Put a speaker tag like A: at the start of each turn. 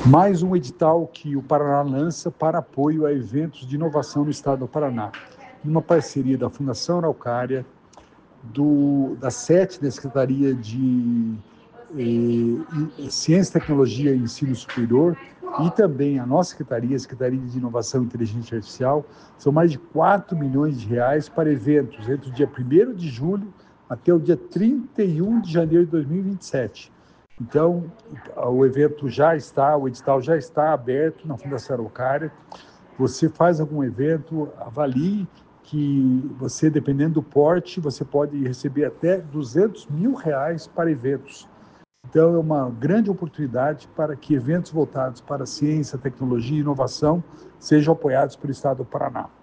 A: Mais um edital que o Paraná lança para apoio a eventos de inovação no estado do Paraná, numa parceria da Fundação Araucária, da SET, da Secretaria de Ciência, Tecnologia e Ensino Superior, e também a nossa Secretaria, a Secretaria de Inovação e Inteligência Artificial. São mais de 4 milhões de reais para eventos entre o dia 1º de julho até o dia 31 de janeiro de 2027. Então, o edital já está aberto na Fundação Araucária. Você faz algum evento, avalie que você, dependendo do porte, você pode receber até R$200 mil para eventos. Então, é uma grande oportunidade para que eventos voltados para ciência, tecnologia e inovação sejam apoiados pelo Estado do Paraná.